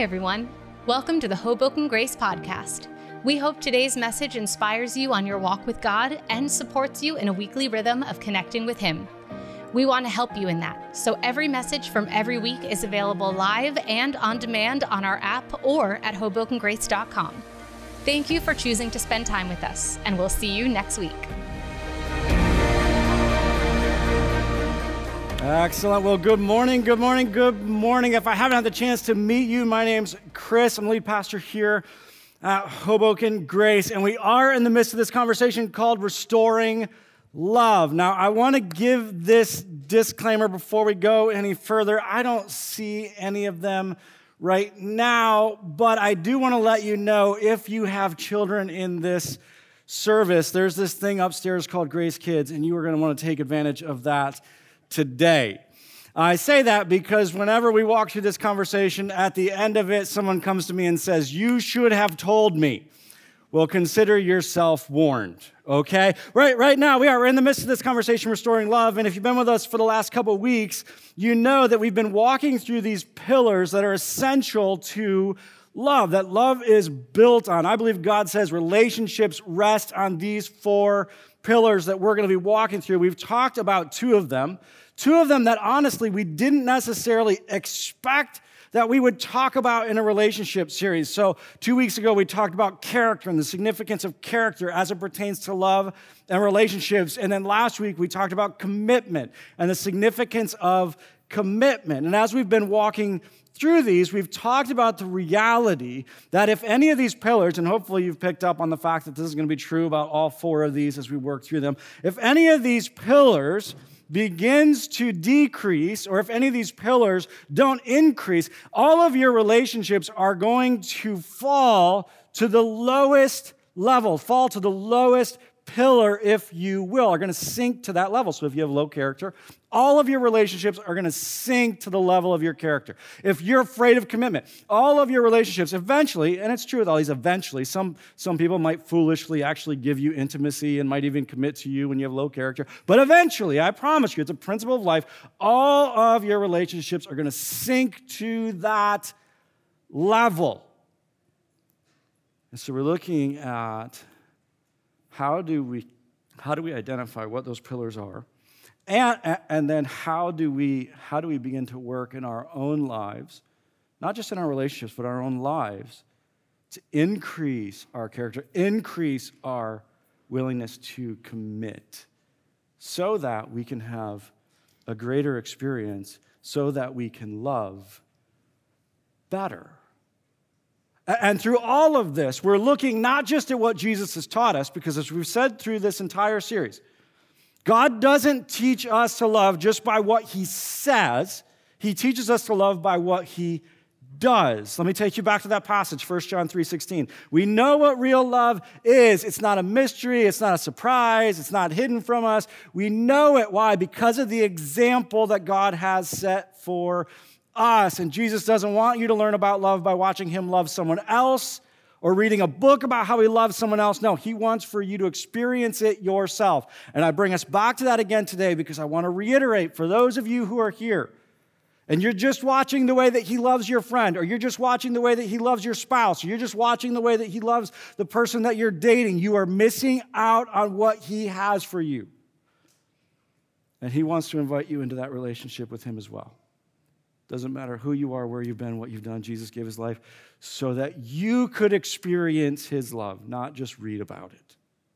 Hi, everyone. Welcome to the Hoboken Grace Podcast. We hope today's message inspires you on your walk with God and supports you in a weekly rhythm of connecting with Him. We want to help you in that, so every message from every week is available live and on demand on our app or at HobokenGrace.com. Thank you for choosing to spend time with us, and we'll see you next week. Excellent. Well, good morning. If I haven't had the chance to meet you, my name's Chris. I'm the lead pastor here at Hoboken Grace, and we are in the midst of this conversation called Restoring Love. Now, I want to give this disclaimer before we go any further. I don't see any of them right now, but I do want to let you know if you have children in this service, there's this thing upstairs called Grace Kids, and you are going to want to take advantage of that today. I say that because whenever we walk through this conversation, at the end of it, someone comes to me and says, "You should have told me." Well, consider yourself warned, okay? Right now, we're in the midst of this conversation, Restoring Love, and if you've been with us for the last couple of weeks, you know that we've been walking through these pillars that are essential to love, that love is built on. I believe God says relationships rest on these four pillars that we're going to be walking through. We've talked about two of them that honestly we didn't necessarily expect that we would talk about in a relationship series. So 2 weeks ago, we talked about character and the significance of character as it pertains to love and relationships. And then last week, we talked about commitment and the significance of commitment. And as we've been walking through these, we've talked about the reality that if any of these pillars, and hopefully you've picked up on the fact that this is going to be true about all four of these as we work through them, if any of these pillars begins to decrease, or if any of these pillars don't increase, all of your relationships are going to fall to the lowest level, fall to the lowest pillar, if you will, are going to sink to that level. So if you have low character, all of your relationships are going to sink to the level of your character. If you're afraid of commitment, all of your relationships eventually, and it's true with all these eventually, some people might foolishly actually give you intimacy and might even commit to you when you have low character. But eventually, I promise you, it's a principle of life, all of your relationships are going to sink to that level. And so we're looking at how do we identify what those pillars are? And then how do we begin to work in our own lives, not just in our relationships, but our own lives, to increase our character, increase our willingness to commit, so that we can have a greater experience, so that we can love better. And through all of this, we're looking not just at what Jesus has taught us, because as we've said through this entire series, God doesn't teach us to love just by what He says. He teaches us to love by what He does. Let me take you back to that passage, 1 John 3:16. We know what real love is. It's not a mystery. It's not a surprise. It's not hidden from us. We know it. Why? Because of the example that God has set for us. And Jesus doesn't want you to learn about love by watching Him love someone else or reading a book about how He loves someone else. No, He wants for you to experience it yourself. And I bring us back to that again today because I want to reiterate for those of you who are here and you're just watching the way that He loves your friend, or you're just watching the way that He loves your spouse, or you're just watching the way that He loves the person that you're dating, you are missing out on what He has for you. And He wants to invite you into that relationship with Him as well. Doesn't matter who you are, where you've been, what you've done. Jesus gave His life so that you could experience His love, not just read about it.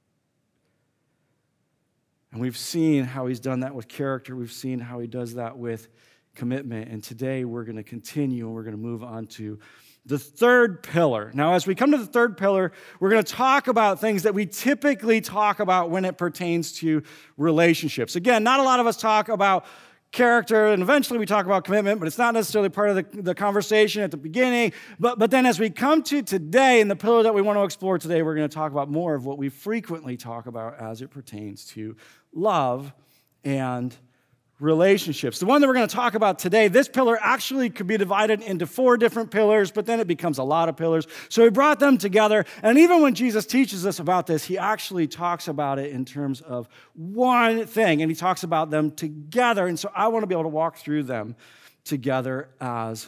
And we've seen how He's done that with character. We've seen how He does that with commitment. And today we're going to continue and we're going to move on to the third pillar. Now, as we come to the third pillar, we're going to talk about things that we typically talk about when it pertains to relationships. Again, not a lot of us talk about character, and eventually we talk about commitment, but it's not necessarily part of the conversation at the beginning. But then as we come to today, and the pillar that we want to explore today, we're going to talk about more of what we frequently talk about as it pertains to love and relationships. The one that we're going to talk about today, this pillar actually could be divided into 4 different pillars, but then it becomes a lot of pillars. So we brought them together, and even when Jesus teaches us about this, He actually talks about it in terms of one thing, and He talks about them together. And so I want to be able to walk through them together as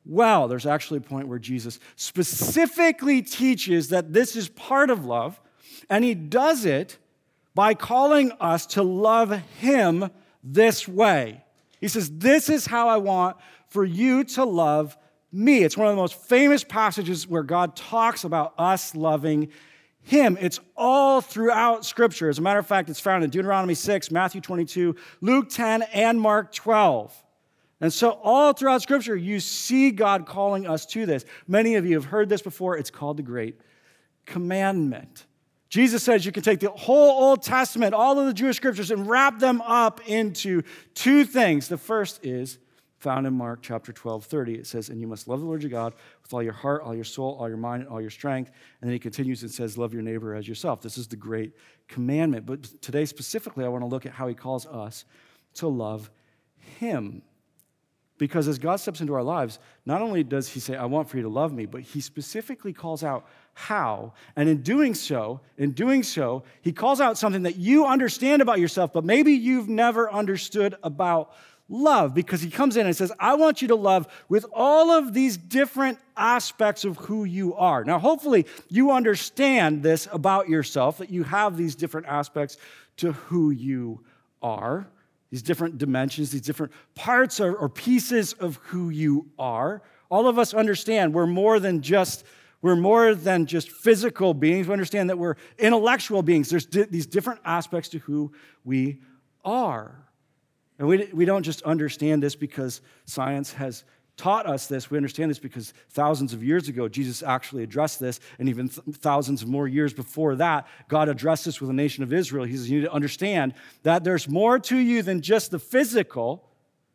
well. There's actually a point where Jesus specifically teaches that this is part of love, and he does it by calling us to love him this way. He says, this is how I want for you to love me. It's one of the most famous passages where God talks about us loving him. It's all throughout Scripture. As a matter of fact, it's found in Deuteronomy 6, Matthew 22, Luke 10, and Mark 12. And so all throughout Scripture, you see God calling us to this. Many of you have heard this before. It's called the Great Commandment. Jesus says you can take the whole Old Testament, all of the Jewish Scriptures, and wrap them up into two things. The first is found in Mark chapter 12:30. It says, and you must love the Lord your God with all your heart, all your soul, all your mind, and all your strength. And then he continues and says, love your neighbor as yourself. This is the Great Commandment. But today specifically, I want to look at how he calls us to love him. Because as God steps into our lives, not only does he say, I want for you to love me, but he specifically calls out how. And in doing so, he calls out something that you understand about yourself, but maybe you've never understood about love. Because he comes in and says, I want you to love with all of these different aspects of who you are. Now, hopefully, you understand this about yourself, that you have these different aspects to who you are. These different dimensions, these different parts or pieces of who you are. All of us understand we're more than just physical beings. We understand that we're intellectual beings. There's these different aspects to who we are. And we don't just understand this because science has taught us this. We understand this because thousands of years ago, Jesus actually addressed this, and even thousands of more years before that, God addressed this with the nation of Israel. He says, you need to understand that there's more to you than just the physical.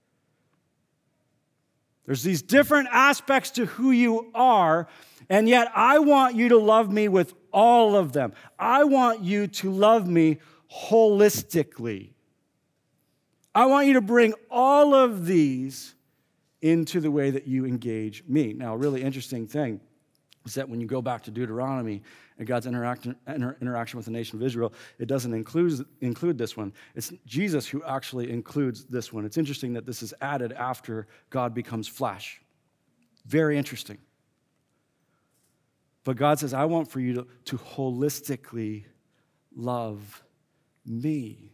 There's these different aspects to who you are, and yet I want you to love me with all of them. I want you to love me holistically. I want you to bring all of these into the way that you engage me. Now, a really interesting thing is that when you go back to Deuteronomy and God's interaction with the nation of Israel, it doesn't include this one. It's Jesus who actually includes this one. It's interesting that this is added after God becomes flesh. Very interesting. But God says, I want for you to holistically love me.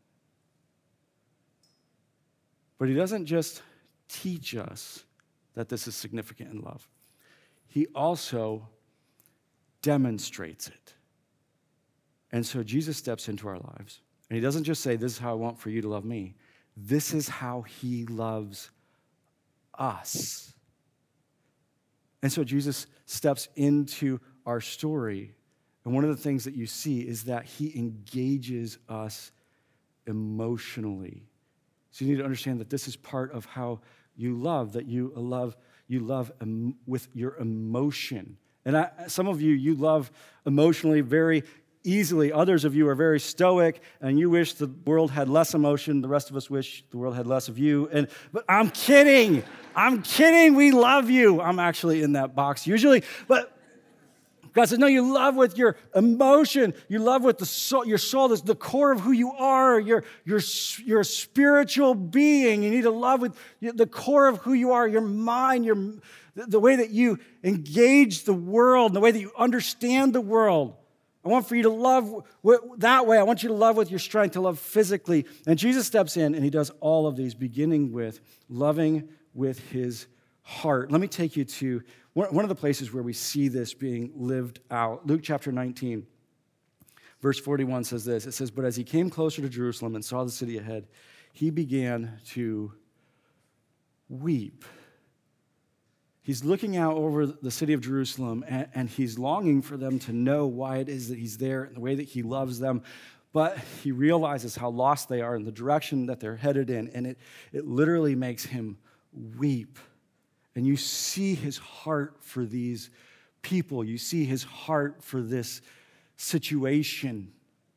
But he doesn't just teach us that this is significant in love. He also demonstrates it. And so Jesus steps into our lives, and he doesn't just say, this is how I want for you to love me. This is how he loves us. And so Jesus steps into our story, and one of the things that you see is that he engages us emotionally. So you need to understand that this is part of how you love, that you love with your emotion. And some of you love emotionally very easily. Others of you are very stoic, and you wish the world had less emotion. The rest of us wish the world had less of you. But I'm kidding. We love you. I'm actually in that box usually. But God says, no, you love with your emotion. You love with your soul. That's the core of who you are. You're a spiritual being. You need to love with the core of who you are, your mind, the way that you engage the world, the way that you understand the world. I want for you to love that way. I want you to love with your strength, to love physically. And Jesus steps in, and he does all of these, beginning with loving with his heart. Let me take you to one of the places where we see this being lived out. Luke chapter 19, verse 41 says this. It says, but as he came closer to Jerusalem and saw the city ahead, he began to weep. He's looking out over the city of Jerusalem, and he's longing for them to know why it is that he's there and the way that he loves them. But he realizes how lost they are in the direction that they're headed in, and it literally makes him weep. And you see his heart for these people. You see his heart for this situation.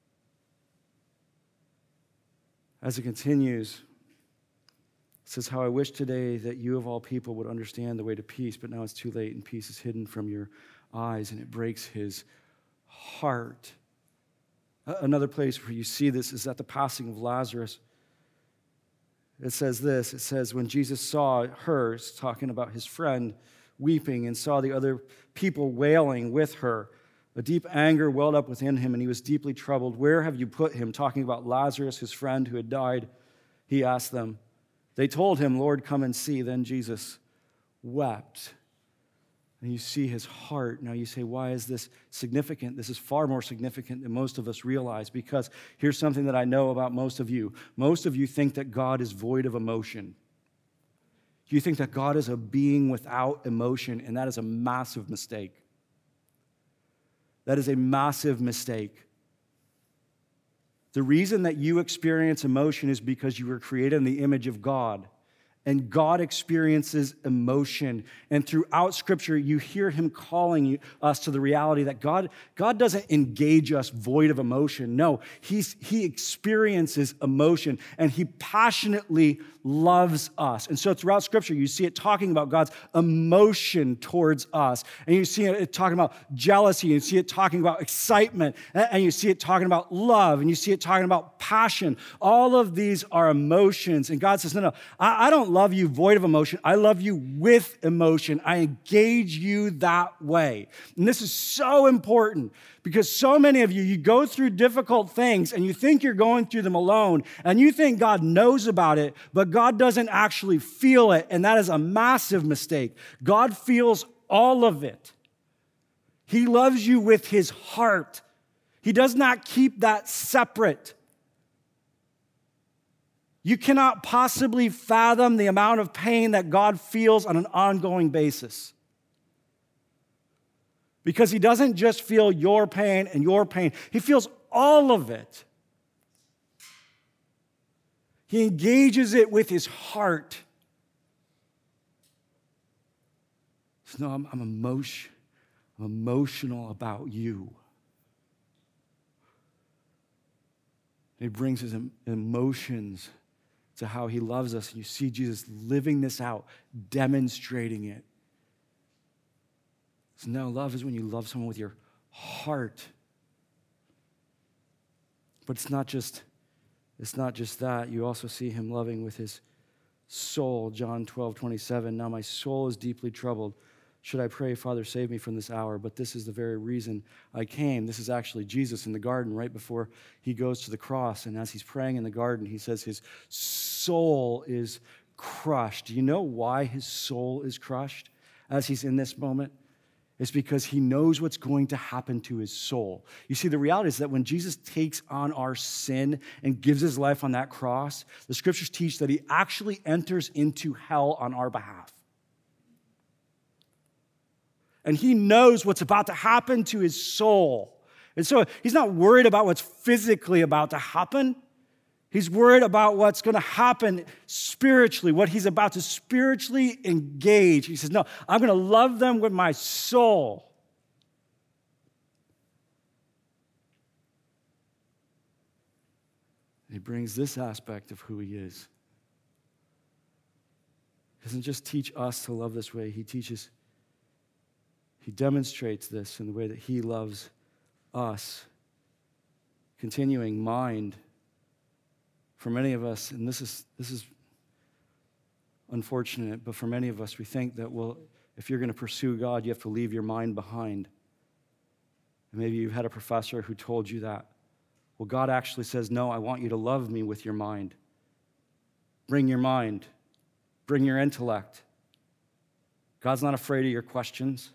As it continues, it says, how I wish today that you of all people would understand the way to peace, but now it's too late and peace is hidden from your eyes, and it breaks his heart. Another place where you see this is at the passing of Lazarus. it says this. It says, when Jesus saw her, it's talking about his friend, weeping, and saw the other people wailing with her, a deep anger welled up within him, and he was deeply troubled. Where have you put him? Talking about Lazarus, his friend who had died. He asked them. They told him, Lord, come and see. Then Jesus wept. And you see his heart. Now you say, why is this significant? This is far more significant than most of us realize, because here's something that I know about most of you. Most of you think that God is void of emotion. You think that God is a being without emotion, and that is a massive mistake. That is a massive mistake. The reason that you experience emotion is because you were created in the image of God. And God experiences emotion. And throughout Scripture, you hear him calling us to the reality that God doesn't engage us void of emotion. No, he experiences emotion, and he passionately loves us. And so throughout Scripture, you see it talking about God's emotion towards us. And you see it talking about jealousy, and you see it talking about excitement, and you see it talking about love, and you see it talking about passion. All of these are emotions. And God says, no, I don't love you void of emotion. I love you with emotion. I engage you that way. And this is so important, because so many of you go through difficult things and you think you're going through them alone, and you think God knows about it, but God doesn't actually feel it, and that is a massive mistake. God feels all of it. He loves you with his heart. He does not keep that separate. You cannot possibly fathom the amount of pain that God feels on an ongoing basis. Because he doesn't just feel your pain and your pain. He feels all of it. He engages it with his heart. So, no, I'm emotional about you. And he brings his emotions to how he loves us. And you see Jesus living this out, demonstrating it. So no, love is when you love someone with your heart. But it's not just that. You also see him loving with his soul. John 12:27. Now my soul is deeply troubled. Should I pray, Father, save me from this hour? But this is the very reason I came. This is actually Jesus in the garden right before he goes to the cross. And as he's praying in the garden, he says his soul is crushed. Do you know why his soul is crushed as he's in this moment? It's because he knows what's going to happen to his soul. You see, the reality is that when Jesus takes on our sin and gives his life on that cross, the scriptures teach that he actually enters into hell on our behalf. And he knows what's about to happen to his soul. And so he's not worried about what's physically about to happen. He's worried about what's going to happen spiritually, what he's about to spiritually engage. He says, no, I'm going to love them with my soul. And he brings this aspect of who he is. He doesn't just teach us to love this way. He demonstrates this in the way that he loves us. Continuing, mind. For many of us, and this is unfortunate, but for many of us, we think that, well, if you're going to pursue God, you have to leave your mind behind. And maybe you've had a professor who told you that. Well, God actually says, no, I want you to love me with your mind. Bring your mind. Bring your intellect. God's not afraid of your questions.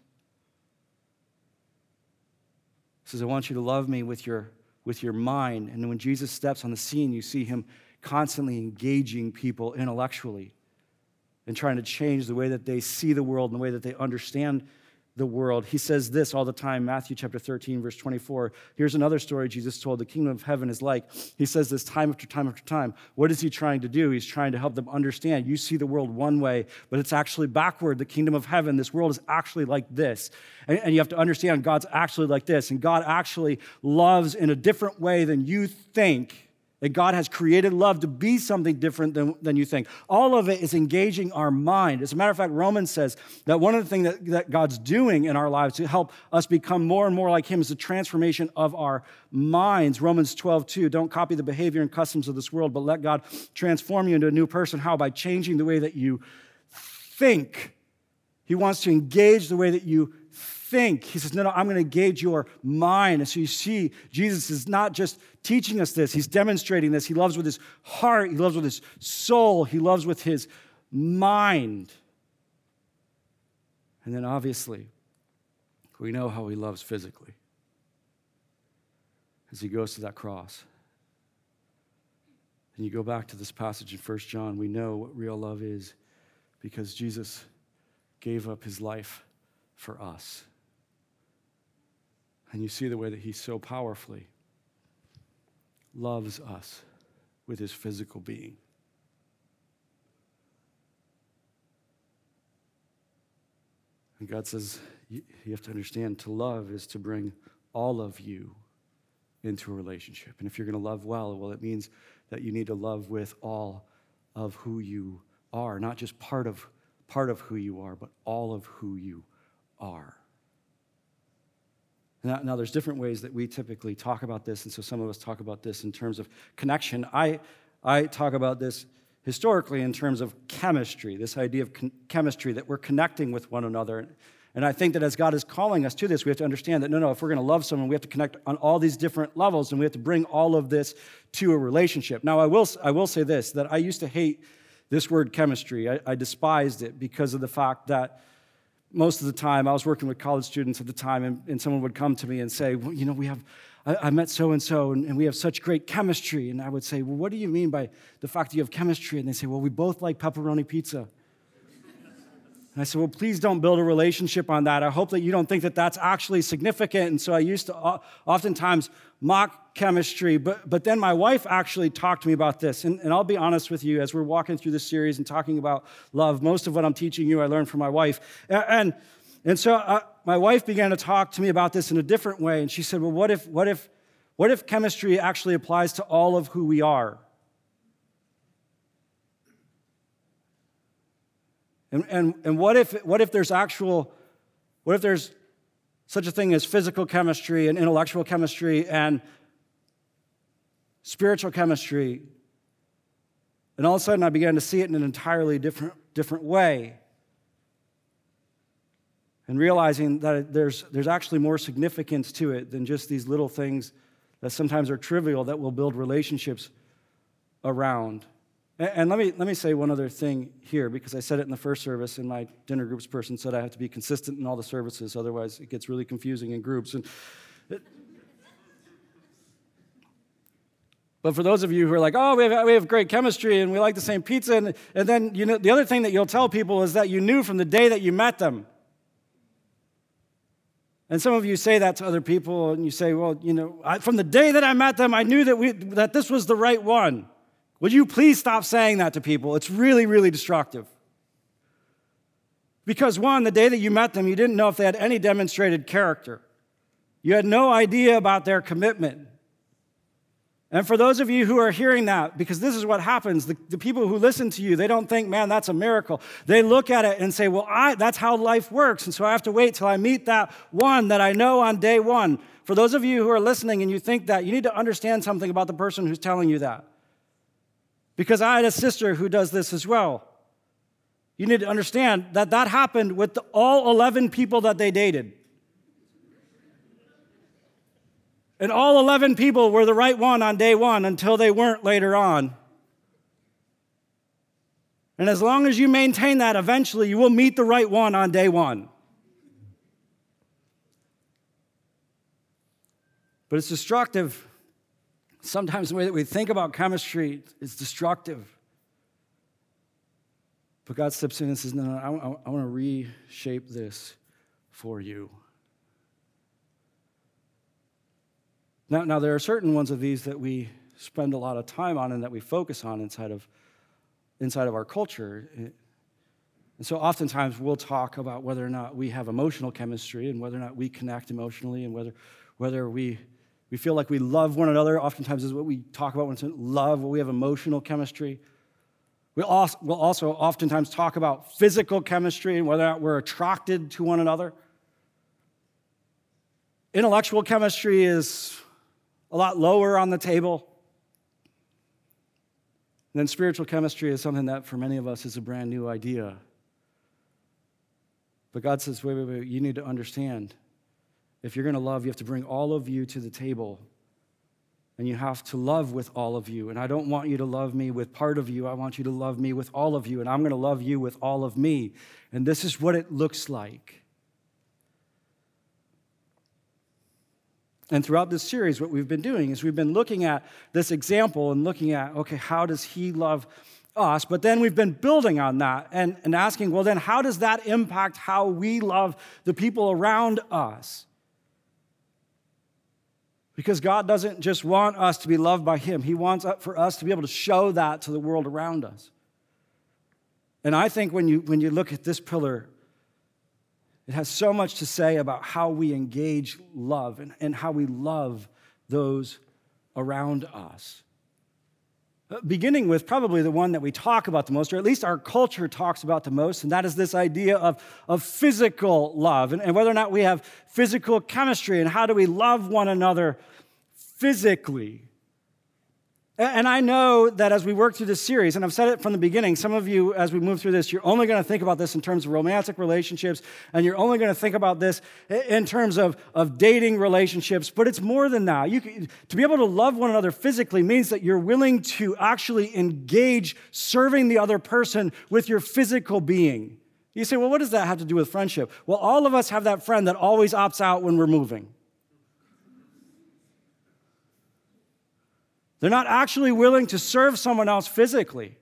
He says, I want you to love me with your mind. And when Jesus steps on the scene, you see him constantly engaging people intellectually and trying to change the way that they see the world and the way that they understand the world. He says this all the time, Matthew chapter 13, verse 24. Here's another story Jesus told. The kingdom of heaven is like. He says this time after time after time. What is he trying to do? He's trying to help them understand. You see the world one way, but it's actually backward. The kingdom of heaven, this world is actually like this. And you have to understand God's actually like this. And God actually loves in a different way than you think. That God has created love to be something different than you think. All of it is engaging our mind. As a matter of fact, Romans says that one of the things that God's doing in our lives to help us become more and more like him is the transformation of our minds. Romans 12:2, don't copy the behavior and customs of this world, but let God transform you into a new person. How? By changing the way that you think. He wants to engage the way that you think. He says, no, I'm going to engage your mind. And so you see, Jesus is not just teaching us this. He's demonstrating this. He loves with his heart. He loves with his soul. He loves with his mind. And then obviously, we know how he loves physically as he goes to that cross. And you go back to this passage in 1 John, we know what real love is because Jesus gave up his life for us. And you see the way that he so powerfully loves us with his physical being. And God says, you have to understand, to love is to bring all of you into a relationship. And if you're going to love well, it means that you need to love with all of who you are, not just part of who you are, but all of who you are. Now, there's different ways that we typically talk about this, and so some of us talk about this in terms of connection. I talk about this historically in terms of chemistry, this idea of chemistry, that we're connecting with one another. And I think that as God is calling us to this, we have to understand that, no, if we're going to love someone, we have to connect on all these different levels, and we have to bring all of this to a relationship. Now, I will say this, that I used to hate this word chemistry. I despised it because of the fact that most of the time, I was working with college students at the time, and someone would come to me and say, well, I met so-and-so, and we have such great chemistry. And I would say, well, what do you mean by the fact that you have chemistry? And they say, well, we both like pepperoni pizza. And I said, well, please don't build a relationship on that. I hope that you don't think that that's actually significant. And so I used to oftentimes mock chemistry. But then my wife actually talked to me about this. And I'll be honest with you, as we're walking through this series and talking about love, most of what I'm teaching you I learned from my wife. And so my wife began to talk to me about this in a different way. And she said, well, what if chemistry actually applies to all of who we are? And what if there's such a thing as physical chemistry and intellectual chemistry and spiritual chemistry? And all of a sudden I began to see it in an entirely different way. And realizing that there's actually more significance to it than just these little things that sometimes are trivial that will build relationships around. And let me say one other thing here, because I said it in the first service, and my dinner groups person said I have to be consistent in all the services, otherwise it gets really confusing in groups. But for those of you who are like, oh, we have great chemistry and we like the same pizza, and then the other thing that you'll tell people is that you knew from the day that you met them. And some of you say that to other people, and you say, well, from the day that I met them, I knew that this was the right one. Would you please stop saying that to people? It's really, really destructive. Because one, the day that you met them, you didn't know if they had any demonstrated character. You had no idea about their commitment. And for those of you who are hearing that, because this is what happens, the people who listen to you, they don't think, man, that's a miracle. They look at it and say, well, that's how life works, and so I have to wait till I meet that one that I know on day one. For those of you who are listening and you think that, you need to understand something about the person who's telling you that. Because I had a sister who does this as well. You need to understand that happened with all 11 people that they dated. And all 11 people were the right one on day one until they weren't later on. And as long as you maintain that, eventually you will meet the right one on day one. But it's destructive. Sometimes the way that we think about chemistry is destructive. But God steps in and says, no, I want to reshape this for you. Now, there are certain ones of these that we spend a lot of time on and that we focus on inside of our culture. And so oftentimes we'll talk about whether or not we have emotional chemistry and whether or not we connect emotionally and whether we We feel like we love one another. Oftentimes is what we talk about when it's love, where we have emotional chemistry. We'll also oftentimes talk about physical chemistry and whether or not we're attracted to one another. Intellectual chemistry is a lot lower on the table. And then spiritual chemistry is something that for many of us is a brand new idea. But God says, wait, you need to understand. If you're going to love, you have to bring all of you to the table. And you have to love with all of you. And I don't want you to love me with part of you. I want you to love me with all of you. And I'm going to love you with all of me. And this is what it looks like. And throughout this series, what we've been doing is we've been looking at this example and looking at, okay, how does he love us? But then we've been building on that and asking, well, then how does that impact how we love the people around us? Because God doesn't just want us to be loved by him. He wants for us to be able to show that to the world around us. And I think when you look at this pillar, it has so much to say about how we engage love and how we love those around us. Beginning with probably the one that we talk about the most, or at least our culture talks about the most, and that is this idea of physical love and whether or not we have physical chemistry and how do we love one another physically. And I know that as we work through this series, and I've said it from the beginning, some of you, as we move through this, you're only going to think about this in terms of romantic relationships, and you're only going to think about this in terms of dating relationships, but it's more than that. To be able to love one another physically means that you're willing to actually engage serving the other person with your physical being. You say, well, what does that have to do with friendship? Well, all of us have that friend that always opts out when we're moving. They're not actually willing to serve someone else physically.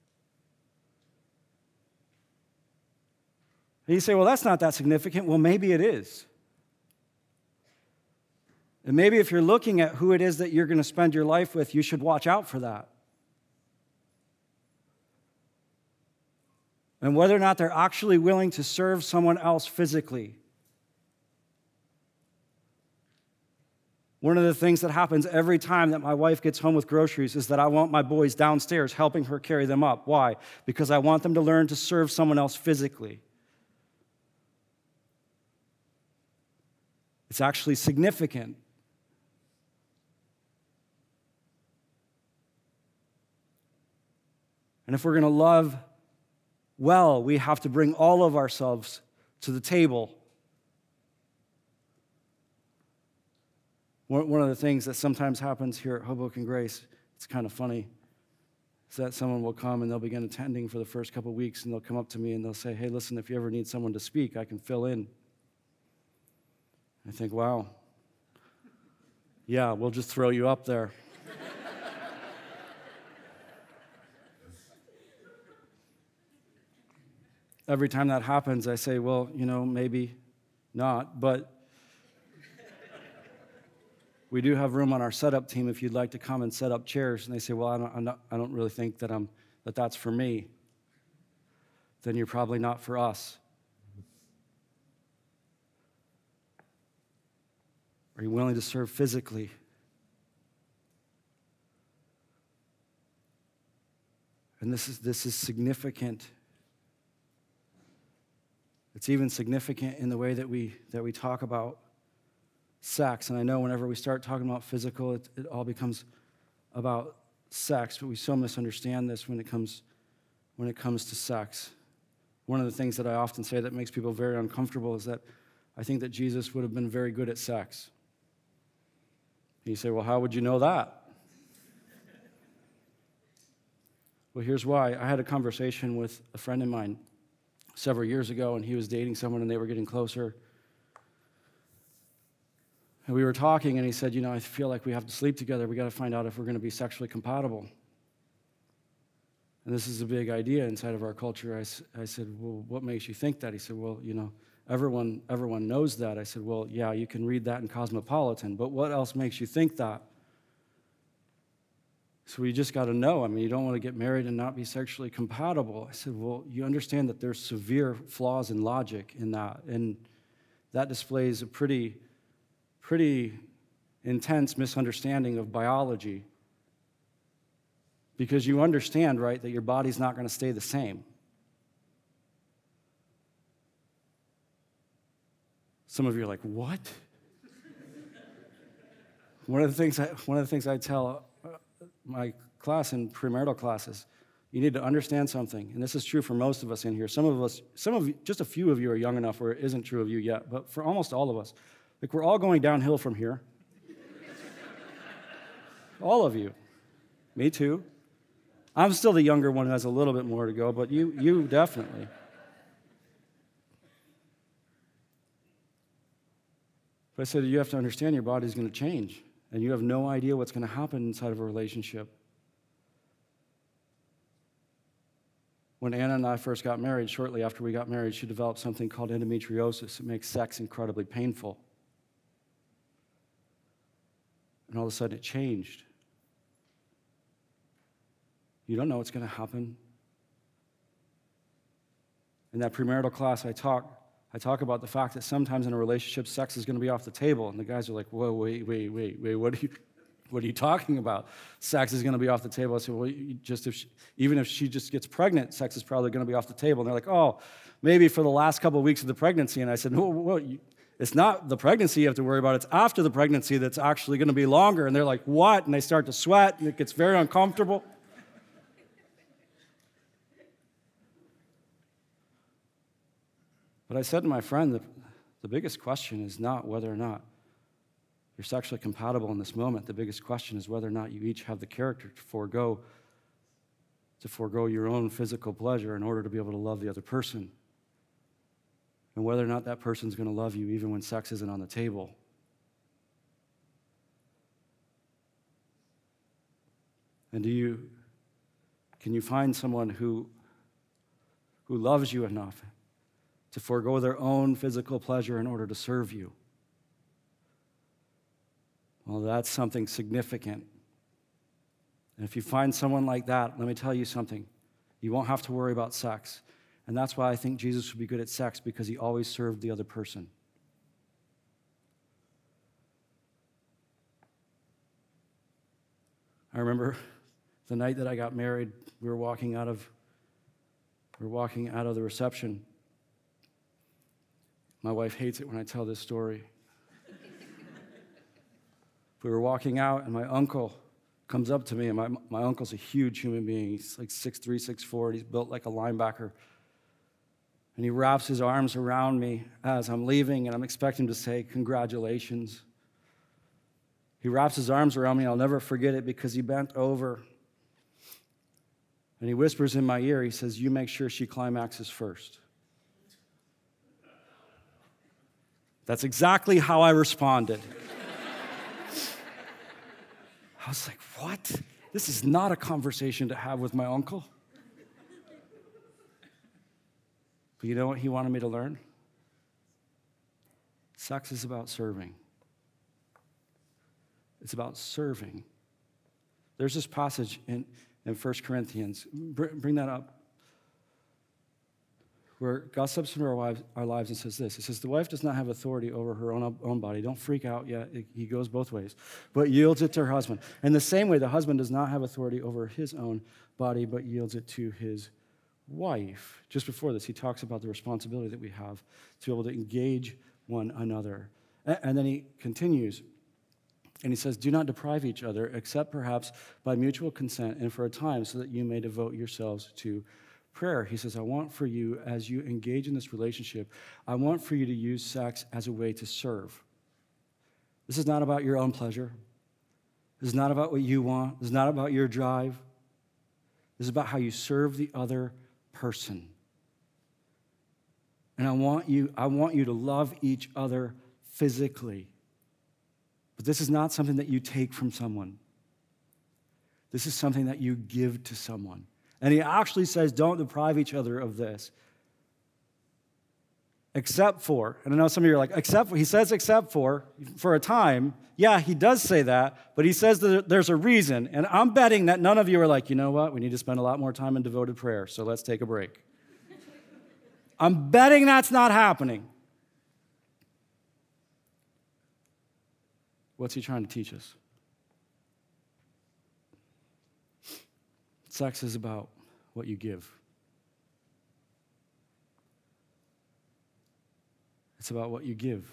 And you say, well, that's not that significant. Well, maybe it is. And maybe if you're looking at who it is that you're going to spend your life with, you should watch out for that. And whether or not they're actually willing to serve someone else physically. One of the things that happens every time that my wife gets home with groceries is that I want my boys downstairs helping her carry them up. Why? Because I want them to learn to serve someone else physically. It's actually significant. And if we're going to love well, we have to bring all of ourselves to the table. One of the things that sometimes happens here at Hoboken Grace, it's kind of funny, is that someone will come and they'll begin attending for the first couple of weeks and they'll come up to me and they'll say, hey, listen, if you ever need someone to speak, I can fill in. I think, wow, yeah, we'll just throw you up there. Every time that happens, I say, well, maybe not, but we do have room on our setup team if you'd like to come and set up chairs. And they say, well, I don't really think that that's for me. Then you're probably not for us. Are you willing to serve physically? And this is significant. It's even significant in the way that we talk about sex. And I know whenever we start talking about physical, it all becomes about sex, but we so misunderstand this when it comes to sex. One of the things that I often say that makes people very uncomfortable is that I think that Jesus would have been very good at sex. And you say, well, how would you know that? Well, here's why. I had a conversation with a friend of mine several years ago, and he was dating someone, and they were getting closer. And we were talking, and he said, I feel like we have to sleep together. We got to find out if we're going to be sexually compatible. And this is a big idea inside of our culture. I said, well, what makes you think that? He said, well, everyone knows that. I said, well, yeah, you can read that in Cosmopolitan, but what else makes you think that? So you just got to know. You don't want to get married and not be sexually compatible. I said, well, you understand that there's severe flaws in logic in that, and that displays a pretty intense misunderstanding of biology because you understand, right, that your body's not going to stay the same. Some of you are like, what? One of the things I tell my class in premarital classes, you need to understand something, and this is true for most of us in here. Some of you, just a few of you are young enough where it isn't true of you yet, but for almost all of us, like we're all going downhill from here. All of you. Me too. I'm still the younger one who has a little bit more to go, but you definitely. But I said, you have to understand your body's going to change, and you have no idea what's going to happen inside of a relationship. When Anna and I first got married, shortly after we got married, she developed something called endometriosis. It makes sex incredibly painful. And all of a sudden it changed. You don't know what's going to happen. In that premarital class, I talk about the fact that sometimes in a relationship, sex is going to be off the table. And the guys are like, whoa, wait, what are you talking about? Sex is going to be off the table. I said, well, even if she just gets pregnant, sex is probably going to be off the table. And they're like, oh, maybe for the last couple of weeks of the pregnancy. And I said, no, it's not the pregnancy you have to worry about. It's after the pregnancy that's actually going to be longer. And they're like, what? And they start to sweat, and it gets very uncomfortable. But I said to my friend, the biggest question is not whether or not you're sexually compatible in this moment. The biggest question is whether or not you each have the character to forego your own physical pleasure in order to be able to love the other person. And whether or not that person's going to love you even when sex isn't on the table. And can you find someone who loves you enough to forego their own physical pleasure in order to serve you? Well, that's something significant. And if you find someone like that, let me tell you something. You won't have to worry about sex. And that's why I think Jesus would be good at sex, because he always served the other person. I remember the night that I got married, we were walking out of the reception. My wife hates it when I tell this story. We were walking out, and my uncle comes up to me, and my uncle's a huge human being. He's like 6'3", 6'4", and he's built like a linebacker. And he wraps his arms around me as I'm leaving, and I'm expecting him to say, congratulations. He wraps his arms around me, and I'll never forget it, because he bent over, and he whispers in my ear, he says, you make sure she climaxes first. That's exactly how I responded. I was like, what? This is not a conversation to have with my uncle. But you know what he wanted me to learn? Sex is about serving. It's about serving. There's this passage in 1 Corinthians. Bring that up. Where God steps into our lives and says this. It says, the wife does not have authority over her own body. Don't freak out yet. He goes both ways. But yields it to her husband. In the same way, the husband does not have authority over his own body, but yields it to his wife. Just before this, he talks about the responsibility that we have to be able to engage one another. And then he continues, and he says, do not deprive each other, except perhaps by mutual consent and for a time, so that you may devote yourselves to prayer. He says, I want for you, as you engage in this relationship, I want for you to use sex as a way to serve. This is not about your own pleasure. This is not about what you want. This is not about your drive. This is about how you serve the other person. And I want you to love each other physically. But this is not something that you take from someone. This is something that you give to someone. And he actually says, don't deprive each other of this. Except for, and I know some of you are like, he says except for a time. Yeah, he does say that, but he says that there's a reason. And I'm betting that none of you are like, you know what, we need to spend a lot more time in devoted prayer, so let's take a break. I'm betting that's not happening. What's he trying to teach us? Sex is about what you give. It's about what you give.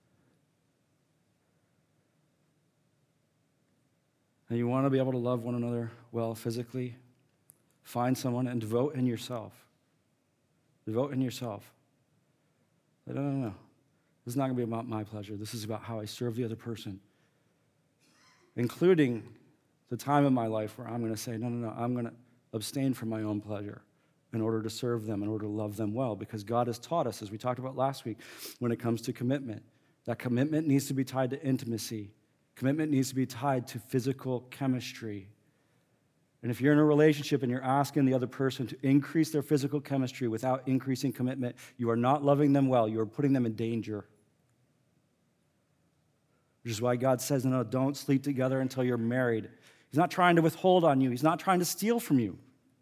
And you want to be able to love one another well physically, find someone and devote in yourself. Devote in yourself. No. This is not going to be about my pleasure. This is about how I serve the other person, including the time in my life where I'm going to say, no, I'm going to abstain from my own pleasure in order to serve them, in order to love them well, because God has taught us, as we talked about last week, when it comes to commitment, that commitment needs to be tied to intimacy. Commitment needs to be tied to physical chemistry. And if you're in a relationship and you're asking the other person to increase their physical chemistry without increasing commitment, you are not loving them well. You are putting them in danger. Which is why God says, no, don't sleep together until you're married. He's not trying to withhold on you. He's not trying to steal from you.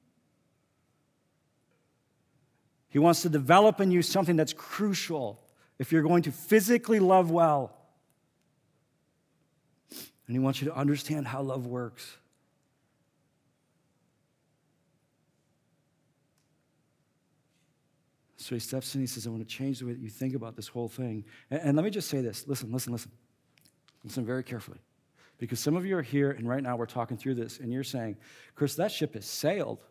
He wants to develop in you something that's crucial if you're going to physically love well. And he wants you to understand how love works. So he steps in, he says, I want to change the way that you think about this whole thing. And let me just say this. Listen. Listen very carefully. Because some of you are here, and right now we're talking through this, and you're saying, Chris, that ship has sailed.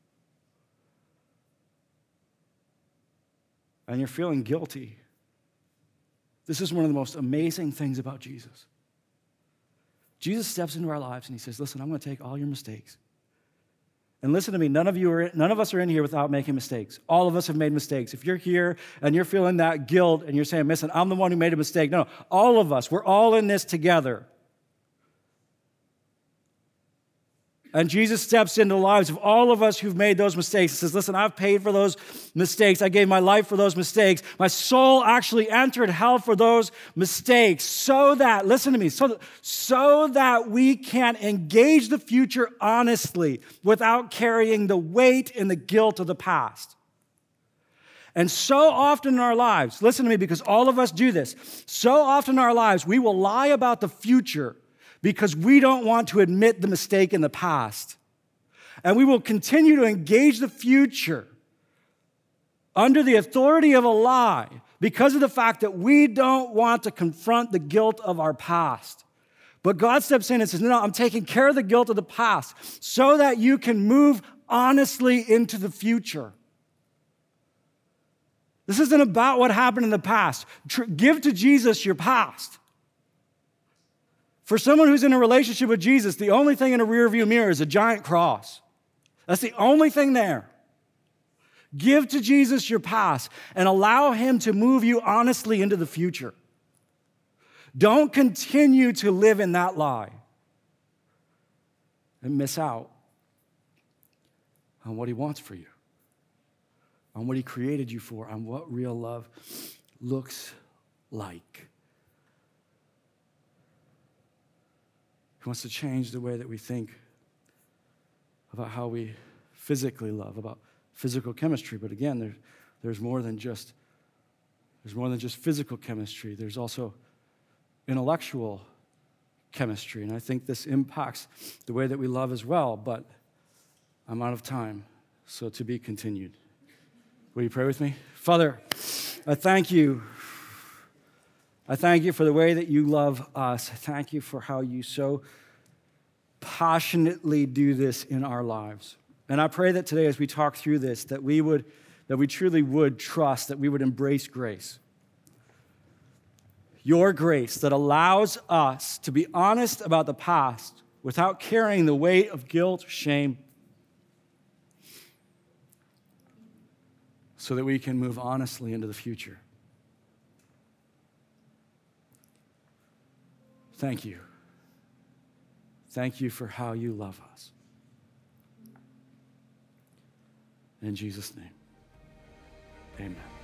And you're feeling guilty. This is one of the most amazing things about Jesus. Jesus steps into our lives, and he says, listen, I'm going to take all your mistakes. And listen to me, none of us are in here without making mistakes. All of us have made mistakes. If you're here and you're feeling that guilt and you're saying, listen, I'm the one who made a mistake. No, all of us, we're all in this together. And Jesus steps into the lives of all of us who've made those mistakes. He says, listen, I've paid for those mistakes. I gave my life for those mistakes. My soul actually entered hell for those mistakes so that, listen to me, so that we can engage the future honestly without carrying the weight and the guilt of the past. And so often in our lives, listen to me, because all of us do this, so often in our lives, we will lie about the future because we don't want to admit the mistake in the past. And we will continue to engage the future under the authority of a lie because of the fact that we don't want to confront the guilt of our past. But God steps in and says, no, I'm taking care of the guilt of the past so that you can move honestly into the future. This isn't about what happened in the past. Give to Jesus your past. For someone who's in a relationship with Jesus, the only thing in a rearview mirror is a giant cross. That's the only thing there. Give to Jesus your past and allow him to move you honestly into the future. Don't continue to live in that lie and miss out on what he wants for you, on what he created you for, on what real love looks like. He wants to change the way that we think about how we physically love, about physical chemistry. But again, there's more than just physical chemistry. There's also intellectual chemistry. And I think this impacts the way that we love as well. But I'm out of time, so to be continued. Will you pray with me? Father, I thank you. I thank you for the way that you love us. I thank you for how you so passionately do this in our lives. And I pray that today as we talk through this, that we truly would trust, that we would embrace grace. Your grace that allows us to be honest about the past without carrying the weight of guilt, shame, so that we can move honestly into the future. Thank you. Thank you for how you love us. In Jesus' name, amen.